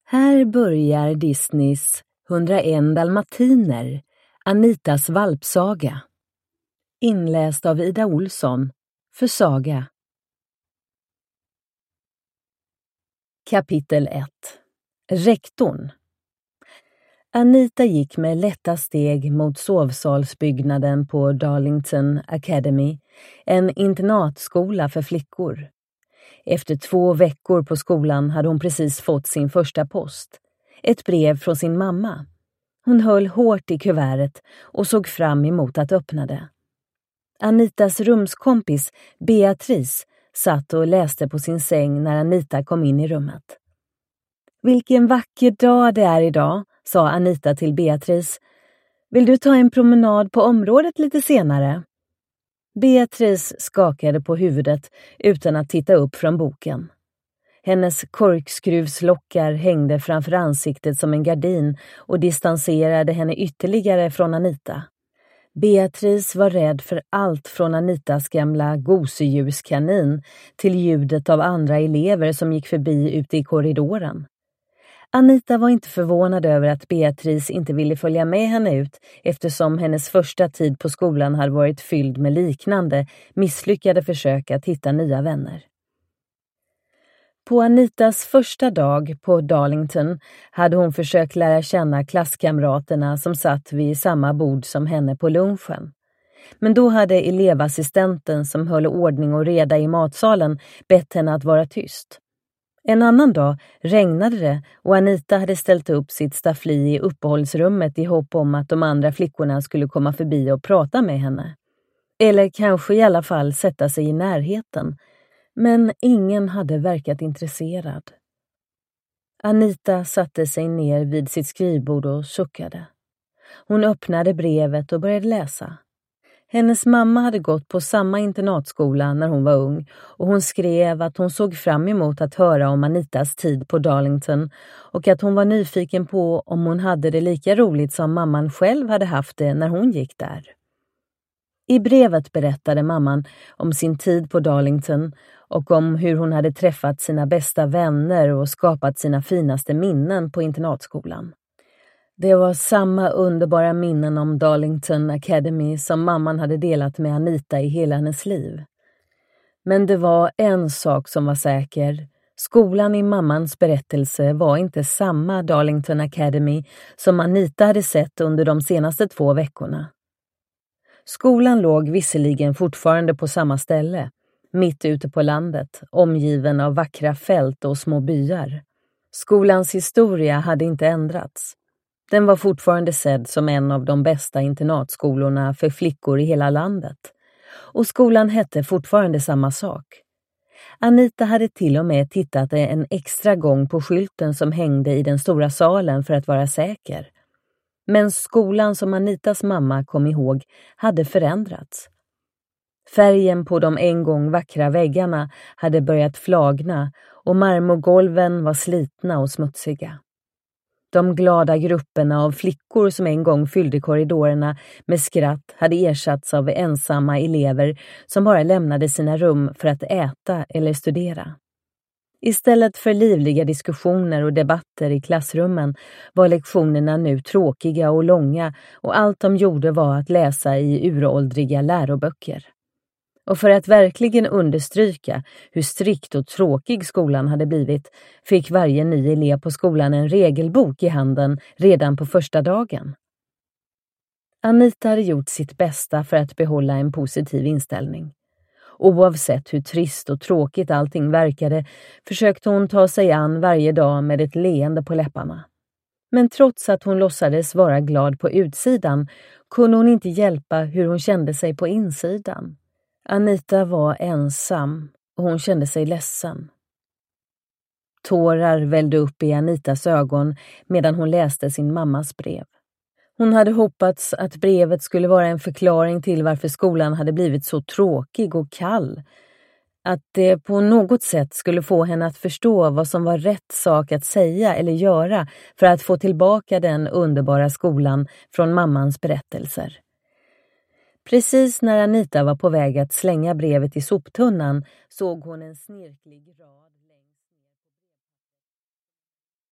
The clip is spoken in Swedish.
Här börjar Disneys 101 dalmatiner, Anitas valpsaga. Inläst av Ida Olsson, för Saga. Kapitel 1. Rektorn. Anita gick med lätta steg mot sovsalsbyggnaden på Darlington Academy, en internatskola för flickor. Efter 2 veckor på skolan hade hon precis fått sin första post. Ett brev från sin mamma. Hon höll hårt i kuvertet och såg fram emot att öppna det. Anitas rumskompis, Beatrice, satt och läste på sin säng när Anita kom in i rummet. "Vilken vacker dag det är idag", sa Anita till Beatrice. "Vill du ta en promenad på området lite senare?" Beatrice skakade på huvudet utan att titta upp från boken. Hennes korkskruvslockar hängde framför ansiktet som en gardin och distanserade henne ytterligare från Anita. Beatrice var rädd för allt från Anitas gamla gosedjurskanin till ljudet av andra elever som gick förbi ute i korridoren. Anita var inte förvånad över att Beatrice inte ville följa med henne ut eftersom hennes första tid på skolan hade varit fylld med liknande, misslyckade försök att hitta nya vänner. På Anitas första dag på Darlington hade hon försökt lära känna klasskamraterna som satt vid samma bord som henne på lunchen. Men då hade elevassistenten som höll ordning och reda i matsalen bett henne att vara tyst. En annan dag regnade det och Anita hade ställt upp sitt staffli i uppehållsrummet i hopp om att de andra flickorna skulle komma förbi och prata med henne. Eller kanske i alla fall sätta sig i närheten. Men ingen hade verkat intresserad. Anita satte sig ner vid sitt skrivbord och suckade. Hon öppnade brevet och började läsa. Hennes mamma hade gått på samma internatskola när hon var ung och hon skrev att hon såg fram emot att höra om Anitas tid på Darlington och att hon var nyfiken på om hon hade det lika roligt som mamman själv hade haft det när hon gick där. I brevet berättade mamman om sin tid på Darlington och om hur hon hade träffat sina bästa vänner och skapat sina finaste minnen på internatskolan. Det var samma underbara minnen om Darlington Academy som mamman hade delat med Anita i hela hennes liv. Men det var en sak som var säker. Skolan i mammans berättelse var inte samma Darlington Academy som Anita hade sett under de senaste 2 veckorna. Skolan låg visserligen fortfarande på samma ställe, mitt ute på landet, omgiven av vackra fält och små byar. Skolans historia hade inte ändrats. Den var fortfarande sedd som en av de bästa internatskolorna för flickor i hela landet. Och skolan hette fortfarande samma sak. Anita hade till och med tittat en extra gång på skylten som hängde i den stora salen för att vara säker. Men skolan som Anitas mamma kom ihåg hade förändrats. Färgen på de en gång vackra väggarna hade börjat flagna och marmorgolven var slitna och smutsiga. De glada grupperna av flickor som en gång fyllde korridorerna med skratt hade ersatts av ensamma elever som bara lämnade sina rum för att äta eller studera. Istället för livliga diskussioner och debatter i klassrummen var lektionerna nu tråkiga och långa och allt de gjorde var att läsa i uråldriga läroböcker. Och för att verkligen understryka hur strikt och tråkig skolan hade blivit fick varje ny elev på skolan en regelbok i handen redan på första dagen. Anita hade gjort sitt bästa för att behålla en positiv inställning. Oavsett hur trist och tråkigt allting verkade försökte hon ta sig an varje dag med ett leende på läpparna. Men trots att hon låtsades vara glad på utsidan kunde hon inte hjälpa hur hon kände sig på insidan. Anita var ensam och hon kände sig ledsen. Tårar vällde upp i Anitas ögon medan hon läste sin mammas brev. Hon hade hoppats att brevet skulle vara en förklaring till varför skolan hade blivit så tråkig och kall. Att det på något sätt skulle få henne att förstå vad som var rätt sak att säga eller göra för att få tillbaka den underbara skolan från mammans berättelser. Precis när Anita var på väg att slänga brevet i soptunnan såg hon en snirklig rad.